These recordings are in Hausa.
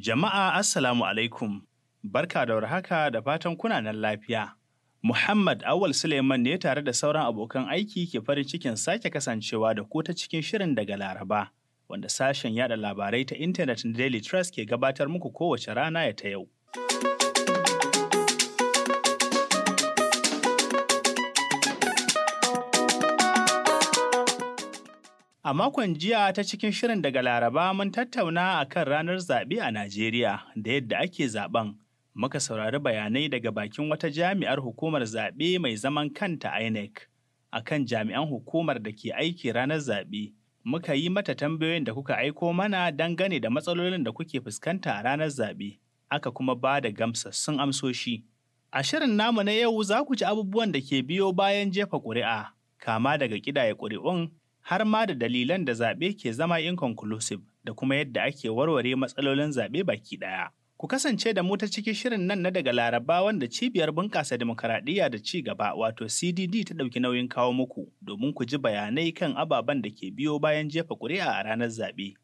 Jama'a Assalamu alaikum, barka da warhaka da fatan kuna nan lafiya. Muhammad Awal Suleiman ne tare da sauran abokan aiki ke farin cikin sake kasancewa da ku ta cikin shirin daga Laraba, wanda sashen yada labarai ta intanet na Daily Trust ke gabatar muku kowace rana ya ta yau. A makon jiya ta cikin shirin daga Laraba mun tattauna a kan ranar zaɓe a Najeriya da yadda ake zaɓen. Muka saurari bayanai daga bakin wata jami'ar hukumar zaɓe mai zaman kanta INEC a kan jami'an hukumar da ke aiki ranar zaɓe. Muka yi mata tambayoyin da kuka aiko mana dangane da matsalolin da kuke fuskanta a ranar zaɓe. Aka kuma ba da gamsassun amsoshi. A shirin namu na yau za ku ji abubuwan da ke biyo bayan jefa ƙuri'a, kama daga ƙidaya ƙuri'un har ma da dalilan da zaɓe ke zama inconclusive da kuma yadda ake warware matsalolin zaɓe baki ɗaya. Ku kasance da mu ta cikin shirin nan na daga Laraba wanda Cibiyar Bunƙasa Dimokuraɗiyya da Ci Gaba wato CDD ta ɗauki nauyin kawo muku domin ku ji bayanai kan ababen da ke biyo bayan jefa ƙuri'a a ranar zaɓe.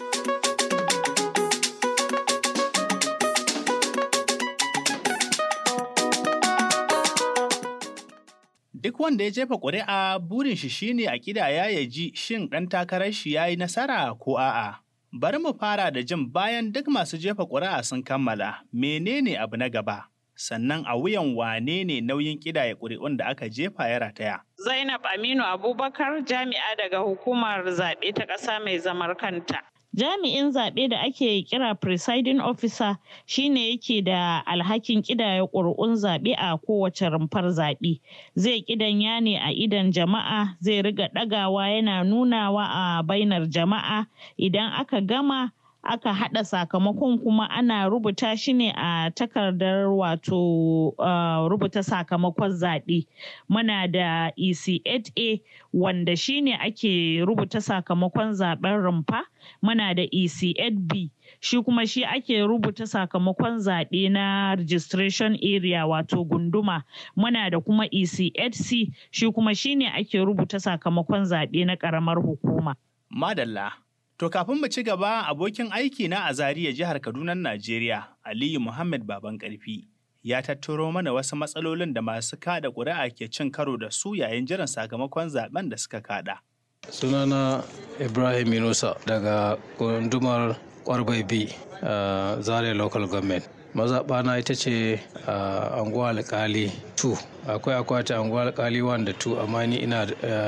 Duk wanda ya jefa ƙuri'a burin shi shine a ƙidaya ya ji shin ɗan takarar shi ya yi nasara ko a'a. Bari mu fara da jin bayan duk masu jefa ƙuri'a sun kammala menene abu na gaba, sannan a wuyan wane ne nauyin ƙidaya ƙuri'un da aka jefa ya rataya. Zainab Aminu Abubakar, jami'a daga hukumar zaɓe ta ƙasa mai zamar kanta. Jami'in zaɓe da ake kira presiding officer shine yake da alhakin ƙidaya ƙuri'un zaɓe a kowace rumfar zaɓe. Zai ƙidanya ne a idon jama'a, zai riga ɗagawa yana nunawa a bainar jama'a. Idan aka gama, aka haɗa sakamakon kuma ana rubuta shi ne a takardar wato rubuta sakamakon zaɓe. Muna da EC8A wanda shi ne ake rubuta sakamakon zaɓen rumfa. Muna da EC8B shi kuma shi ake rubuta sakamakon zaɓe na registration area wato gunduma. Muna da kuma EC8C shi kuma shi ne ake rubuta sakamakon zaɓe na ƙaramar hukuma. Madalla. To kafin mu ci gaba, abokin aiki na a Zaria jihar Kaduna, Najeriya, Aliyu Muhammad Baban Ƙarfi, ya tattaro mana wasu matsalolin da masu kada ƙuri'a ke cin karo da su yayin jiran sakamakon zaben da suka kada. Sunana Ibrahim Yunusa daga gundumar Kwarbai B, Zaria Local Government. Mazaɓana ita ce Anguwa Alƙali 2. Akwai akwati Anguwa Alƙali 1 da 2, amma ni ina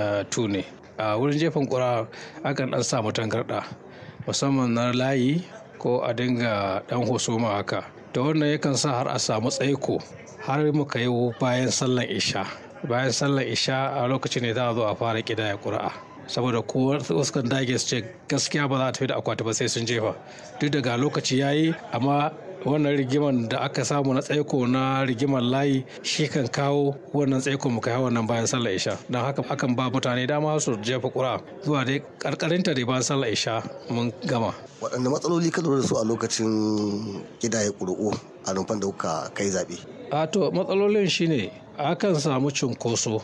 2 ne. A wurin jefin ƙura akan ɗan samu tangarɗa, musamman na layi ko a dinga ɗan husuma haka. Da wannan yakan sa har a samu tsaiko har muka yi bayan sallan isha. Bayan sallan isha a lokacin ne za a zo a fara ƙidaya ƙuri'a. Saboda ko wasu kan dage su ce gaskiya ba za a tafi da akwati ba sai sun jefa. Duk daga lokaci ya yi, amma wannan rigimar da aka samu na tsaiko na rigimar layi shi kan kawo wannan tsaiko mu kai wannan bayan sallar isha. Don haka akan ba mutane dama su jefa ƙura zuwa dai karkarinta da bayan sallar isha mun gama. Waɗanne matsaloli ka lura da su a lokacin ƙidaya ƙuri'u a rumfan da kuka kai zaɓe? To matsalolin shine akan samu cunkoso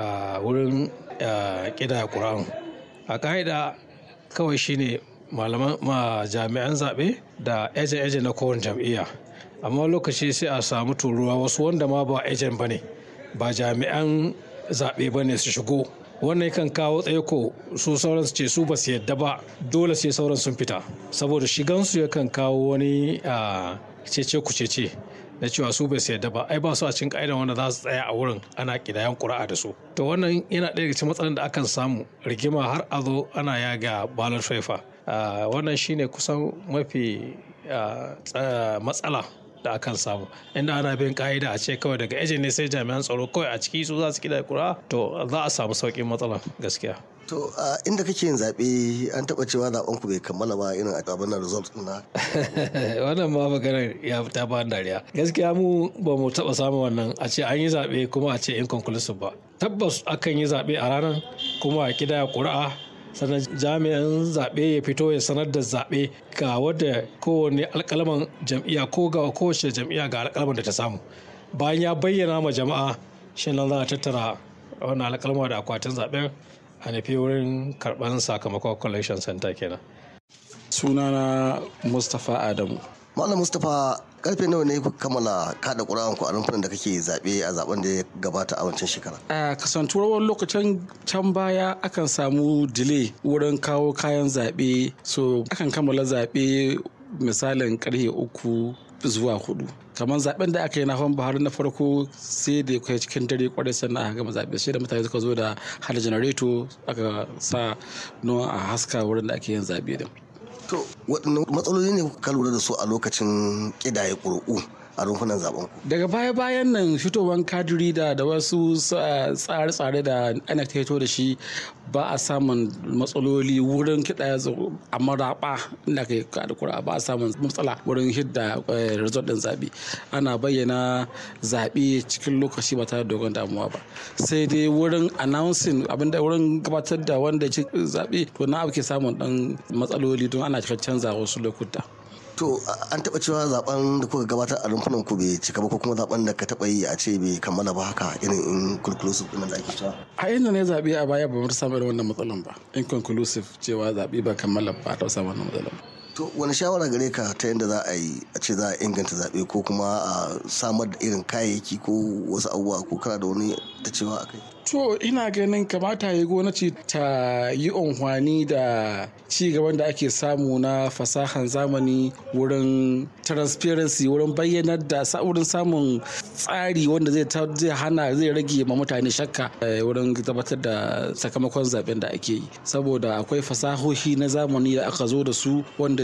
a wurin ƙidaya ƙura'un. A ƙa'ida kawai shine jami'an zaɓe da ejen na kowane jam'iyya, amma lokaci sai a samu turuwa wasu wanda ma ba ejen ba ne, ba jami'an zaɓe ba ne su shigo. Wannan kan kawo tsaiko, su sauran su ce su ba su yadda ba, dole sai sauran sun fita, saboda shigansu yakan kawo wani cece kucece na cewa su bai su yadda ba, ai ba su a cikin ƙa'idan wanda za su tsaya a wurin ana ƙidayan ƙuri'a da su. To wannan yana ɗaya daga cikin matsalar da akan samu rigima har a zo ana yaga ballot paper. Wannan shine kusan mafi matsala da akan samu, inda ana bin ka'ida a ce kawai daga ejen ne sai jami'an tsaro kawai a ciki su za su kida kura, to za a samu sauƙin matsalan gaskiya. To inda kake yin zaɓe an taɓa cewa zaɓen ku bai kammala ba irin a abin nan result ɗin na. Wannan ma maganar ya ta ba dariya. Gaskiya mu ba mu taɓa samun wannan a ce an yi zaɓe kuma a ce inconclusive ba. Tabbas akan yi zaɓe a ranar kuma a kidaya ƙuri'a, sannan jami'an zaɓe ya fito ya sanar da zaɓe ga wadda kowane alƙalaman jam'iyya ko ga kowace jam'iyya ga alƙalaman da ta samu. Bayan ya bayyana ma jama'a, shi nan za a tattara wannan alƙalama da akwatin zaɓen a nufi wurin karɓar sakamakon collection center kenan. Sunana Mustapha Adamu. Malam Mustapha, karfe nawa ne kuka kammala kada ƙuri'an ku a rumfunan da kake zaɓe a zaben da ya gabata a wancan shekara? A kasantuwar lokacin can baya akan samu delay wurin kawo kayan zaɓe, so akan kammala zaɓe misalin karfe 3 zuwa 4. Kamar zaben da aka yi na Buhari na farko sai da kai cikin dare kwarai sannan aka gama zaɓe, sai da mutane suka zo da hada janareto aka sa nuwa a haska wurin da ake yin zaɓe din. To waɗannan matsaloli ne kuka lura da su a lokacin ƙidaye ƙuri'u a rumfunan zaben ku? Daga baya-bayan nan fitowar kadiri da wasu tsare-tsare da ana taito da shi ba a samun matsaloli wurin kiɗa a maraɓa inda ka yi kada ƙuri'a, ba a samun matsala wurin hidda result ɗin zaɓe. Ana bayyana zaɓe cikin lokaci ba tare da dogon damuwa ba, sai dai wurin announcing abinda wurin gabatar da wanda ya ci zaɓe to na abu ke samun ɗan matsaloli don ana canza wasu lokuta. To an taɓa cewa zaben da kuka gabatar a rumfunan ku bai cika ba, ko kuma zaben da ka taɓa yi a ce bai kammala ba haka irin inconclusive ɗin da ake cewa? A inda ne zaɓe a baya ba mu samu irin wannan matsalan ba, inconclusive cewa zaɓe ba kammala ba ta samu wannan matsalan. To wani shawara gare ka ta yadda za a yi a ce za a inganta zaɓe ko kuma a samar da irin kayayyaki ko wasu abubuwa, ko kana da wani ta cewa a kai? To ina ganin kamata ya gwamnati ta yi amfani da ci gaban da ake samu na fasahan zamani wurin transparency, wurin bayyanar da wurin samun tsari wanda zai hana zai rage ma mutane shakka wurin tabbatar da sakamakon zaben da ake yi, saboda akwai fasahohi na zamani da aka zo da su wanda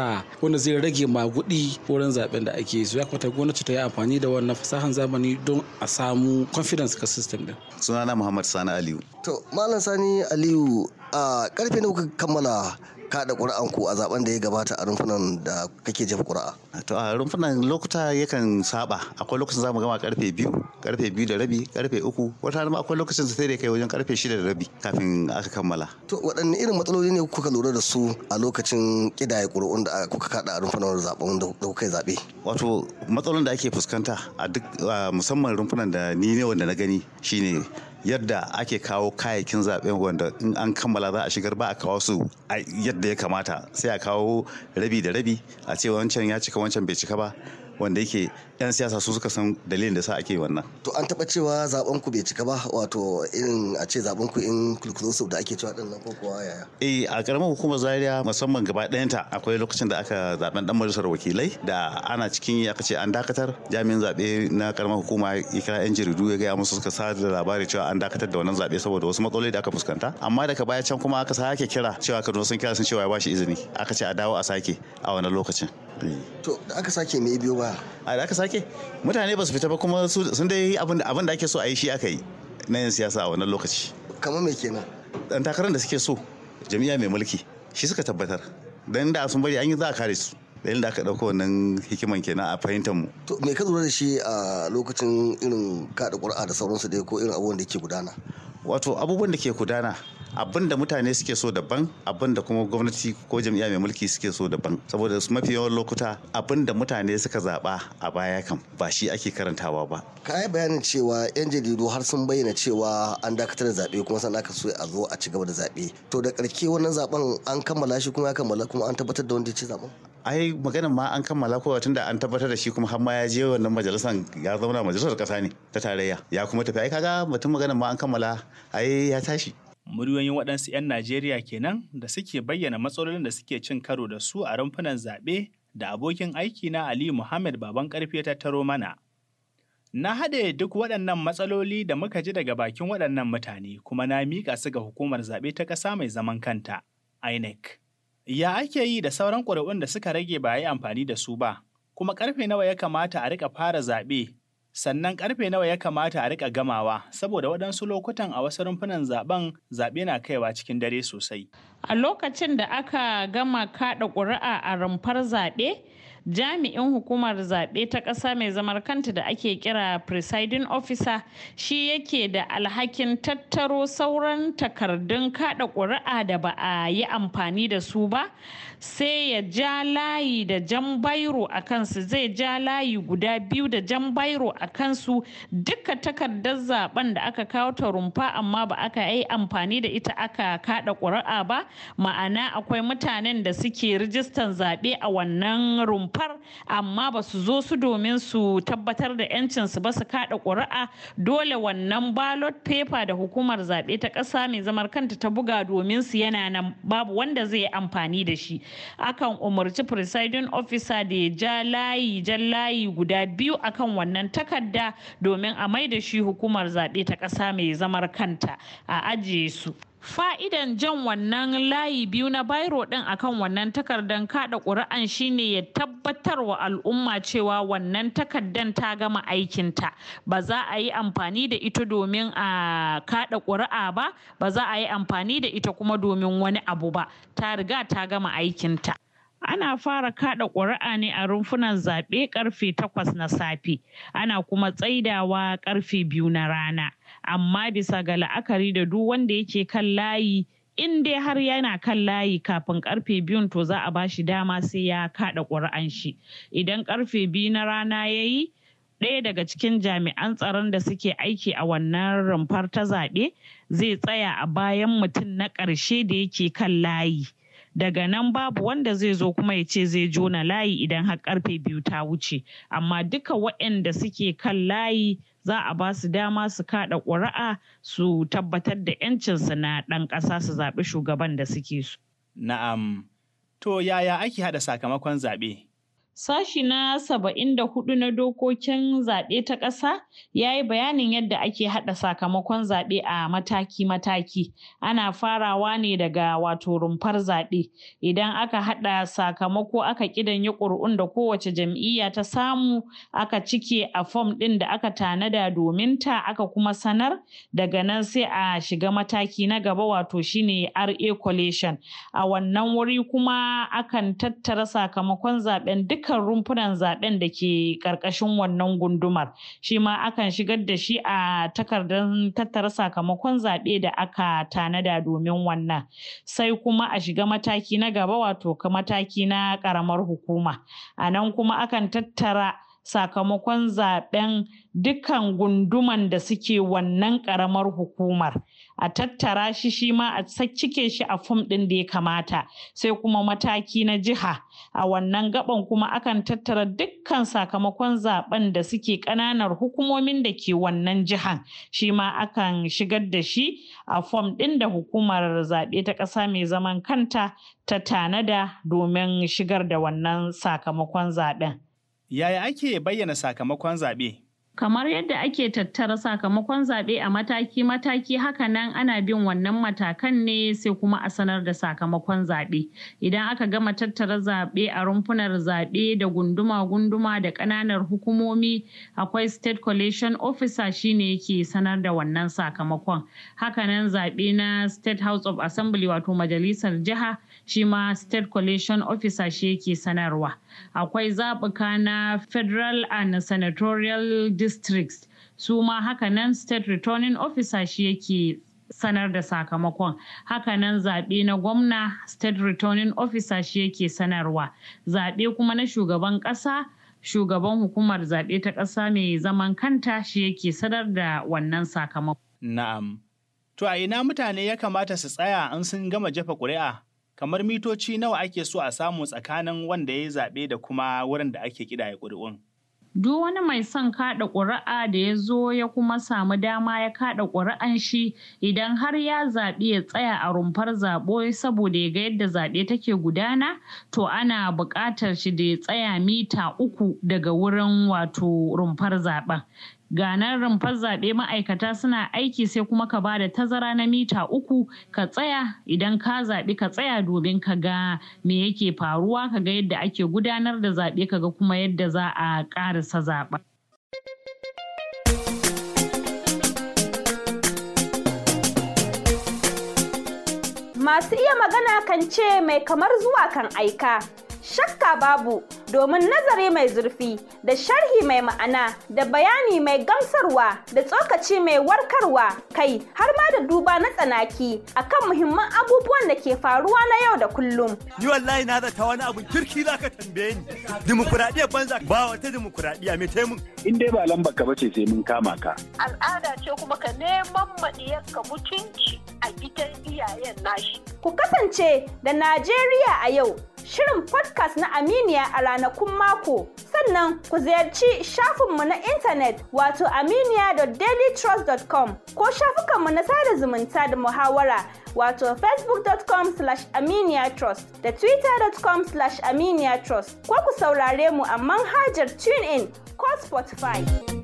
zai rage magudi wurin zaben da ake yi. So ya kamata gwamnati ta yi amfani da wannan fasahan zamani don a samu confidence ga system din. Sunana Muhammad Sani Aliyu. To Malam Sani Aliyu, a karfe ne kuka kammala kada ƙuri'an ku a zaben da ya gabata a rumfunan da kake jefa ƙuri'a? To a rumfunan lokuta yakan saba, akwai lokacin zamu gama karfe 2, karfe 2 da rabi, karfe 3, wata ma akwai lokacin sai da kai wajen karfe 6 da rabi kafin aka kammala. To waɗanne irin matsaloli ne kuka lura da su a lokacin ƙidaye ƙuri'un da kuka kada a rumfunan zaben da kuka yi zaɓe? Wato matsalolin da ake fuskanta a duk musamman rumfunan da ni ne wanda na gani shine yadda ake kawo kayayyakin zaben wanda in an kammala za a shigar ba a kawo su yadda ya kamata, sai a kawo rabi da rabi a ce wancan ya cika wancan bai cika ba, wanda yake 'yan siyasa su suka san dalilin da sa ake wannan. To an taɓa cewa zaben ku bai cika ba, wato irin a ce zaben ku inconclusive da ake cewa dinnan, ko kuwa yaya? A karamar hukumar Zaria musamman gaba ɗayanta akwai lokacin da aka zaben dan majalisar wakilai da ana cikin aka ce an dakatar, jami'in zaɓe na karamar hukuma ya kira 'yan jaridu ya gaya musu, suka sa da labari cewa an dakatar da wannan zaɓe saboda wasu matsaloli da aka fuskanta, amma daga baya can kuma aka sake kira cewa Kaduna sun kira sun cewa ya bashi izini, aka ce a dawo a sake a wannan lokacin. To da aka sake me biyo baya? Da aka sake mutane ba su fita ba, kuma sun dai abin da ake so a yi shi aka yi na yin siyasa a wannan lokaci. Kamar me kenan? Dan takarar da suke so jami'a mai mulki shi suka tabbatar, dan da sun bari an yi za a kare su, da aka ɗauko wannan hikiman kenan a fahimtar mu. To me ka lura da shi a lokacin irin kaɗa ƙuri'a da sauransu dai, ko irin abubuwan da ke gudana? Wato abubuwan da ke gudana, abin da mutane suke so daban, abin da kuma gwamnati ko jam'iyya mai mulki suke so daban, saboda mafi yawan lokuta abin da mutane suka zaba a baya kan ba shi ake karantawa ba. Ka yi bayanin cewa 'yan jaridu har sun bayyana cewa an dakatar da zaɓe kuma sannan aka so a zo a ci gaba da zaɓe. To da ƙarshe wannan zaɓen an kammala shi kuma ya kammala kuma an tabbatar da wanda ya ci zaɓen? Ai maganin ma an kammala kowa tun da an tabbatar da shi kuma har ma ya je wannan majalisar, ya zauna majalisar ƙasa ne ta tarayya ya kuma tafi. Ai kaga mutum maganin ma an kammala ai ya tashi. Muryoyin waɗansu 'yan Najeriya kenan da suke bayyana matsalolin da suke cin karo da su a rumfunan zaɓe da abokin aiki na Aliyu Muhammad Baban Ƙarfe ta taro mana. Na haɗe duk waɗannan matsaloli da muka ji daga bakin waɗannan mutane kuma na miƙa su ga hukumar zaɓe ta ƙasa mai zaman kanta, INEC. Ya ake yi da sauran ƙuri'un da suka rage ba a yi amfani da su ba, kuma ƙarfe nawa ya kamata a riƙa fara zaɓe, sannan ƙarfe nawa ya kamata a riƙa gamawa, saboda waɗansu lokutan a wasu rumfunan zaɓe na kaiwa cikin dare sosai. A lokacin da aka gama kaɗa ƙuri'a a rumfar zaɓe, jami'in hukumar zaɓe ta ƙasa mai zamar kanta da ake kira presiding officer shi yake da alhakin tattaro sauran takardun kaɗa ƙuri'a da ba a yi amfani da su ba, sai ya ja layi da jan bairo a kansu, zai ja layi guda 2 da jan bairo a kansu, duka takardar zaben da aka kawo ta rumfa amma ba aka yi amfani da ita aka kaɗa ƙuri'a ba, ma'ana akwai mutanen da suke rijistan zaɓe a wannan rumfa rumfar amma ba su zo su domin su tabbatar da 'yancinsu ba su kaɗa ƙuri'a, dole wannan ballot paper da hukumar zaɓe ta ƙasa mai zamar kanta ta buga domin su yana nan babu wanda zai yi amfani da shi. Akan umarci presiding officer da ya jan layi guda 2 akan wannan takarda domin a mai da shi hukumar zaɓe ta ƙasa mai zamar kanta a ajiye su. Fa'idan jan wannan layi 2 na bairo ɗin akan wannan takardar kaɗa ƙuri'an shine ya tabbatar wa al'umma cewa wannan takardar ta gama aikinta, ba za a yi amfani da ita domin a kaɗa ƙuri'a ba za a yi amfani da ita kuma domin wani abu ba, ta riga ta gama aikinta. Ana fara kaɗa ƙuri'a ne a rumfunan zaɓe ƙarfe 8 na safe, ana kuma tsaidawa ƙarfe 2 na rana. Amma bisa ga la'akari da duk wanda yake kan layi, in dai har yana kan layi kafin ƙarfe 2 to za a ba shi dama sai ya kaɗa ƙuri'an shi. Idan ƙarfe 2 na rana ya yi, ɗaya daga cikin jami'an tsaron da suke aiki a wannan rumfar ta zaɓe zai tsaya a bayan mutum na ƙarshe da yake kan layi. Daga nan babu wanda zai zo kuma ya ce zai jona layi idan har ƙarfe 2 ta wuce. Amma duka waɗanda suke kan layi za a ba su dama su kaɗa ƙuri'a su tabbatar da 'yancinsu na ɗan ƙasa su zaɓi shugaban da suke so. Na'am. To yaya ake haɗa sakamakon zaɓe? Sashi na 74 na dokokin zaɓe ta ƙasa ya yi bayanin yadda ake haɗa sakamakon zaɓe a mataki-mataki. Ana farawa ne daga rumfar zaɓe. Idan aka haɗa sakamako aka ƙidanye ƙuri'un da kowace jam'iyya ta samu, aka cike a fom ɗin da aka tanada domin ta aka kuma sanar, daga nan sai a shiga mataki na gaba shine RA collation. A wannan wuri kuma akan tattara sakamakon zaɓen dukkan rumfunan zaben da ke karkashin wannan gundumar, shi ma akan shigar da shi a takardar tattara sakamakon zaɓe da aka tanada domin wannan. Sai kuma a shiga mataki na gaba mataki na ƙaramar hukuma. A nan kuma akan tattara sakamakon zaben dukkan gunduman da suke wannan ƙaramar hukumar, a tattara shi ma a cike shi a fom ɗin da ya kamata. Sai kuma mataki na jiha, a wannan gaban kuma akan tattara dukkan sakamakon zaben da suke ƙananar hukumomin da ke wannan jihan, shi ma akan shigar da shi a fom ɗin da hukumar zaɓe ta ƙasa mai zaman kanta ta tanada domin shigar da wannan sakamakon zaɓen. Yaya ake bayyana sakamakon zaɓe? Kamar yadda ake tattara sakamakon zaɓe a mataki-mataki, haka nan ana bin wannan matakan ne sai kuma a sanar da sakamakon zaɓe. Idan aka gama tattara zaɓe a rumfunar zaɓe da gunduma-gunduma da ƙananan hukumomi, akwai state collation officer shine yake sanar da wannan sakamakon. Haka nan zaɓe na state house of assembly majalisar jiha, shi ma state collation officer shi yake sanarwa. Akwai zaɓuka na federal and senatorial districts, su ma haka nan state returning officer shi yake sanar da sakamakon. Haka nan zaɓe na gwamna state returning officer shi yake sanarwa. Zaɓe kuma na shugaban ƙasa, shugaban hukumar zaɓe ta ƙasa mai zaman kanta shi yake sanar da wannan sakamakon. Na'am. To a ina mutane ya kamata su tsaya in sun gama jefa ƙuri'a? Kamar mitoci nawa ake so a samu tsakanin wanda ya yi zaɓe da kuma wurin da ake ƙidaya ƙuri'un? Duk wani mai son kaɗa ƙuri'a da ya zo ya kuma samu dama ya kaɗa ƙuri'an shi, idan har ya zaɓi ya tsaya a rumfar zaɓe saboda ya ga yadda zaɓe take gudana, to ana buƙatar shi da ya tsaya mita 3 daga wurin rumfar zaɓen. Ganar rumfar zaɓe ma'aikata suna aiki, sai kuma ka ba da tazara na mita 3 ka tsaya. Idan ka zaɓi ka tsaya domin ka ga me yake faruwa, ka ga yadda ake gudanar da zaɓe, ka ga kuma yadda za a ƙarasa zaɓen. Masu iya magana kan ce mai kamar zuwa kan aika. Shakka babu, domin nazari mai zurfi da sharhi mai ma'ana da bayani mai gamsarwa da tsokaci mai warkarwa, kai har ma da duba na tsanaki akan muhimman abubuwan da ke faruwa na yau da kullum. Ni wallahi na zata wani abun kirki za ka tambaye ni. Dimokuraɗiyya banza ba wata dimokuraɗiyya mai taimun. In dai ba lambar ka bace sai mun kama ka. Al'ada ce kuma ka neman maɗiyarka mutunci a gidan iyayen nashi. Ku kasance da Najeriya a yau. shirin podcast na Aminiya a ranakun mako. Sannan ku ziyarci shafinmu na intanet wato aminiya.dailytrust.com ko shafukanmu na sada zumunta da muhawara wato facebook.com/aminiyatrust da twitter.com/aminiyatrust ko ku saurare mu a manhajar TuneIn ko Spotify.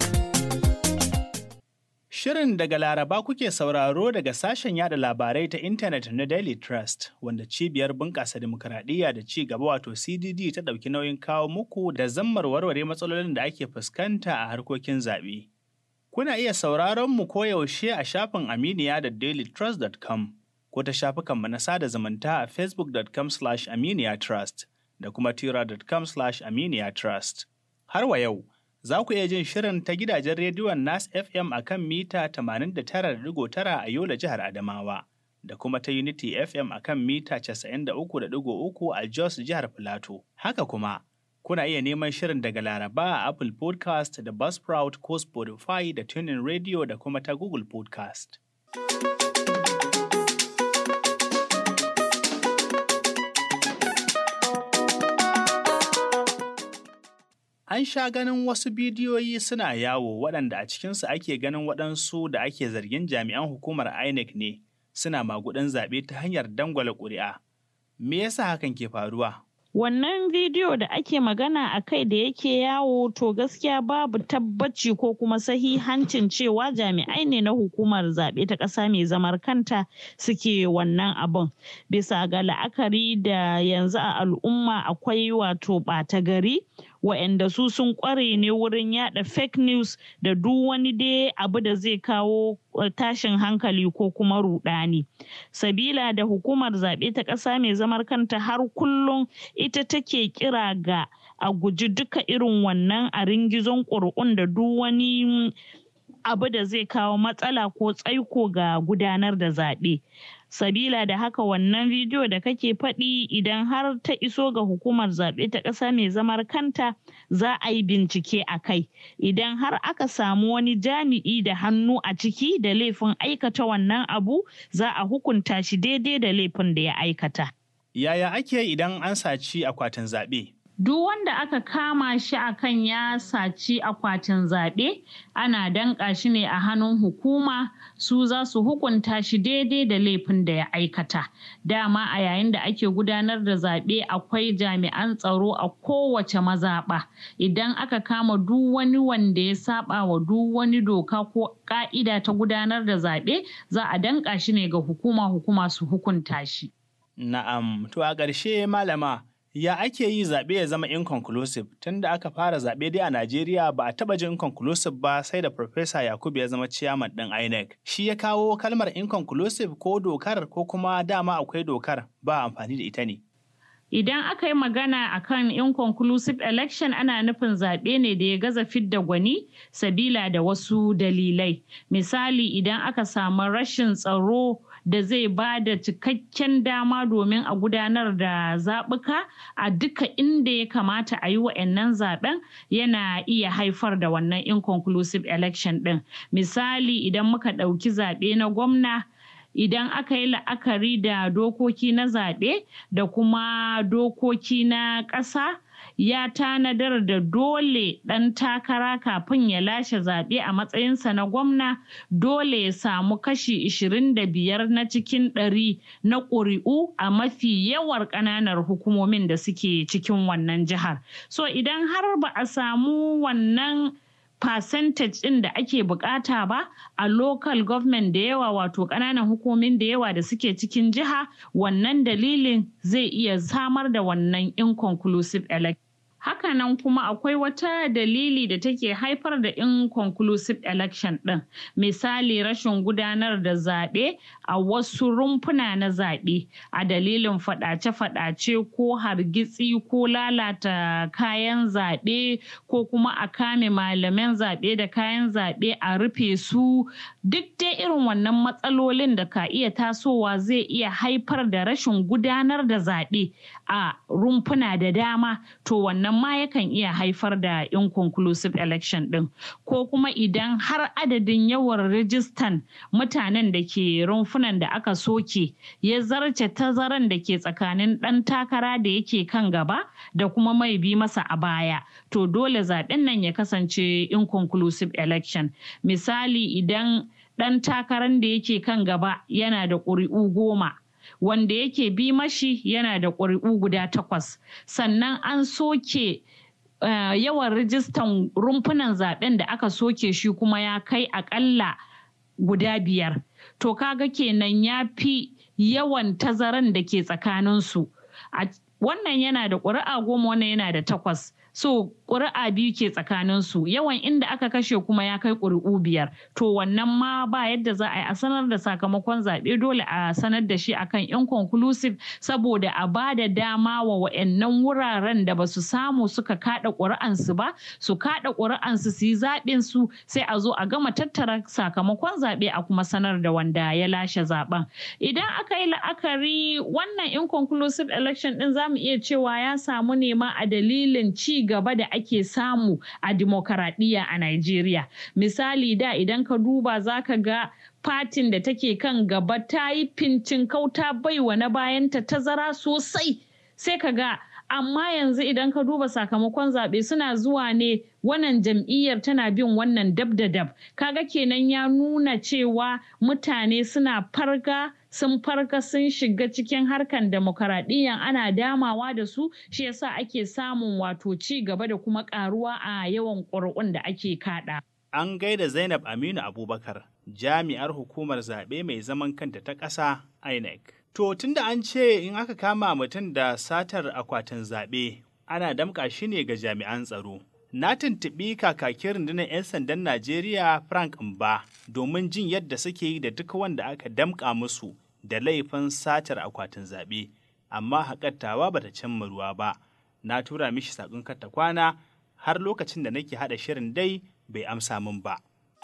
Shirin daga Laraba kuke sauraro daga sashen yada labarai ta intanet na Daily Trust, wanda cibiyar bunƙasa dimokuraɗiyya da ci gaba wato CDD ta ɗauki nauyin kawo muku da zammar warware matsalolin da ake fuskanta a harkokin zaɓe. Kuna iya sauraron mu koyaushe a shafin aminiya.dailytrust.com ko ta shafukanmu na sada zumunta a facebook.com/aminiyatrust da kuma twitter.com/aminiyatrust. Har wa yau, za ku iya jin shirin ta gidajen rediyon Nas FM a kan mita 89.9 a Yola jihar Adamawa, da kuma ta Unity FM a kan mita 93.3 a Jos jihar Filato. Haka kuma, kuna iya neman shirin daga Laraba a Apple Podcast da Buzzsprout ko Spotify da TuneIn Radio da kuma ta Google Podcast. An sha ganin wasu bidiyoyi suna yawo waɗanda a cikinsu ake ganin waɗansu da ake zargin jami'an hukumar INEC ne suna maguɗin zaɓe ta hanyar dangwala ƙuri'a. Me yasa hakan ke faruwa? Wannan bidiyo da ake magana a kai da yake yawo to gaskiya babu tabbaci ko kuma sahihancin cewa jami'ai ne na hukumar zaɓe ta ƙasa mai zamar kanta suke wannan abin. Bisa ga la'akari da yanzu a al'umma akwai wato ɓata gari wa'anda su sun ƙware ne wurin yaɗa fake news da duk wani dai abu da zai kawo tashin hankali ko kuma ruɗani. Sabila da hukumar zaɓe ta ƙasa mai zamar kanta har kullum ita take kira ga a guji duka irin wannan a ringizon ƙuri'un da duk wani abu da zai kawo matsala ko tsaiko ga gudanar da zaɓe. Sabila da haka wannan bidiyo da kake faɗi idan har ta iso ga hukumar zaɓe ta ƙasa mai zamar kanta za a yi bincike a kai. Idan har aka samu wani jami'i da hannu a ciki da laifin aikata wannan abu za a hukunta shi daidai da laifin da ya aikata. Yaya ake idan an saci akwatin zaɓe? Duk wanda aka kama shi akan ya saci akwatin zaɓe ana danƙa shi ne a hannun hukuma, su za su hukunta shi daidai da laifin da ya aikata. Dama a yayin da ake gudanar da zaɓe akwai jami'an tsaro a kowace mazaɓa. Idan aka kama duk wani wanda ya saba wa duk wani doka ko ƙa'ida ta gudanar da zaɓe za a danƙa shi ne ga hukuma su hukunta shi. Na'am, to a ƙarshe malama, ya ake yi zaɓe ya zama inconclusive? Tunda aka fara zaɓe dai a Najeriya ba a taɓa jin inconclusive ba sai da Farfesa Yakubu ya zama chairman ɗin INEC. Shi ya kawo kalmar inconclusive ko dokar ko kuma dama akwai dokar ba amfani da ita ne? Idan aka yi magana akan inconclusive election ana nufin zaɓe ne da ya gaza fidda gwani sabila da wasu dalilai. Misali idan aka samu rashin tsaro da zai ba da cikakken dama domin a gudanar da zaɓuka a duka inda ya kamata a yi wa'annan zaɓen yana iya haifar da wannan inconclusive election ɗin. Misali idan muka ɗauki zaɓe na gwamna, idan aka yi la'akari da dokoki na zaɓe da kuma dokoki na ƙasa ya tanadar da dole ɗan takara kafin ya lashe zaɓe a matsayinsa na gwamna dole ya samu kashi 25 na cikin 100 na ƙuri'u a mafi yawar ƙananan hukumomin da suke cikin wannan jihar. So idan har ba a samu wannan percentage ɗin da ake bukata ba a local government da yawa wato ƙananan hukumomin da yawa da suke cikin jiha, wannan dalilin zai iya samar da wannan inconclusive election. Hakanan kuma akwai wata dalili da take haifar da inconclusive election ɗin. Misali rashin gudanar da zaɓe a wasu rumfuna na zaɓe a dalilin faɗace-faɗace ko hargitsi ko lalata kayan zaɓe ko kuma a kame malaman zaɓe da kayan zaɓe a rufe su. Duk dai irin wannan matsalolin da ka iya tasowa zai iya haifar da rashin gudanar da zaɓe a rumfuna da dama. To wannan amma yakan iya haifar da inconclusive election ɗin, ko kuma idan har adadin yawan rijistan mutanen da ke rumfunan da aka soke ya zarce tazaran da ke tsakanin ɗan takara da yake kan gaba da kuma mai bi masa a baya, to dole zaɓen nan ya kasance inconclusive election. Misali, idan ɗan takarar da yake kan gaba yana da ƙuri'u 10, wanda yake bi mashi yana da ƙuri'u guda 8, sannan an soke yawan rijistan rumfunan zaɓen da aka soke shi kuma ya kai aƙalla guda 5, to kaga kenan ya fi yawan tazaran da ke tsakaninsu. Wannan yana da ƙuri'a 10, wannan yana da 8. So ƙuri'a 2 ke tsakaninsu, yawan inda aka kashe kuma ya kai ƙuri'u 5. To wannan ma ba yadda za a yi a sanar da sakamakon zaɓe, dole a sanar da shi akan inconclusive, saboda a ba da dama wa wa'annan wuraren da ba su samu suka kaɗa ƙuri'ansu ba, su kaɗa ƙuri'ansu su yi zaɓinsu, sai a zo a gama tattara sakamakon zaɓe a kuma sanar da wanda ya lashe zaɓen. Idan aka yi la'akari, wannan inconclusive election ɗin za mu iya cewa ya samu nema a dalilin ci gaba da ake samu a dimokuraɗiyya a Najeriya. Misali, da idan ka duba za ka ga fatin da take kan gaba ta yi fincin kauta baiwa na bayanta tazara sosai, sai ka ga amma yanzu idan ka duba sakamakon zaɓe suna zuwa ne wannan jam'iyyar tana bin wannan dab da dab. Kaga kenan ya nuna cewa mutane suna sun farga sun shiga cikin harkan demokaradiyya, ana damawa da su, shi yasa ake samun wato ci gaba da kuma karuwa a yawan ƙuri'un da ake kaɗa. An gaida Zainab Aminu Abubakar, jami'ar hukumar zaɓe mai zaman kanta ta ƙasa INEC. To tunda an ce in aka kama mutum da satar akwatin zaɓe, ana damƙa shi ne ga jami'an tsaro. Na tuntuɓi kakakin rundunar 'yan sandan Najeriya Frank Mba domin jin yadda suke yi da duk wanda aka damƙa musu da laifin satar akwatin zaɓe, amma haƙattawa bata cimma ruwa ba. Na tura mishi saƙon karta kwana har lokacin da nake haɗa shirin dai bai amsa min ba.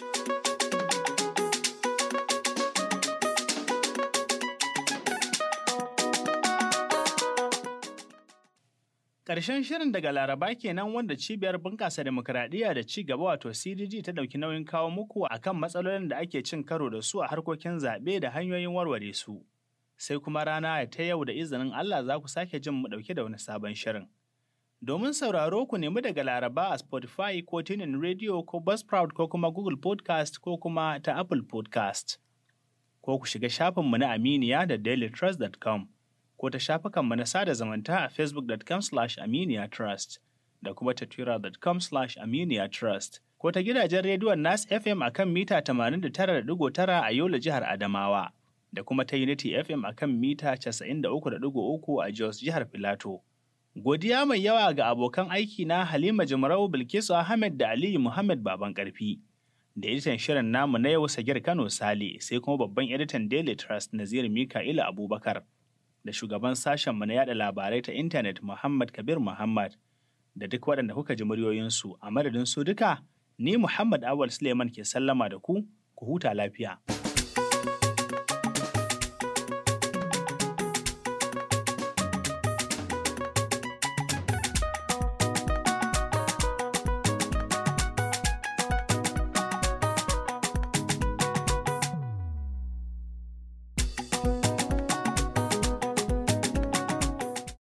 Ƙarshen shirin daga Laraba kenan, wanda cibiyar bunƙasa demokuraɗiyya da ci gaba wato CDG ta ɗauki nauyin kawo muku akan matsalolin da ake cin karo da su a harkokin zaɓe da hanyoyin warware su. Sai kuma rana ta yau da izinin Allah za ku sake jin mu ɗauke da wani sabon shirin. Domin sauraro ku nemi daga Laraba a Spotify ko TuneIn Radio ko Buzzsprout ko kuma Google Podcast ko kuma ta Apple Podcast. Ko ku shiga shafinmu na Aminiya da dailytrust.com. ko ta shafukanmu na sada zamanta a facebook.com/aminiyatrust da kuma ta twitter.com/aminiyatrust ko ta gidajen rediyon Nas FM akan mita 89.9 a Yola jihar Adamawa da kuma ta Unity FM akan mita 93.3 a Jos jihar Filato. Godiya mai yawa ga abokan aiki na Halima Jimarau, Bilkisu Ahmed da Aliyu Muhammad Baban Karfi. Da editan shirin namu na yau Sagir Kano Sale, sai kuma babban editan Daily Trust Nazir Mika'ila Abubakar. Da shugaban sashenmu na yada labarai ta intanet Muhammad Kabir Muhammad, da duk waɗanda kuka ji muryoyinsu, a madadin su duka, ni Muhammad Awal Suleiman ke sallama da ku huta lafiya.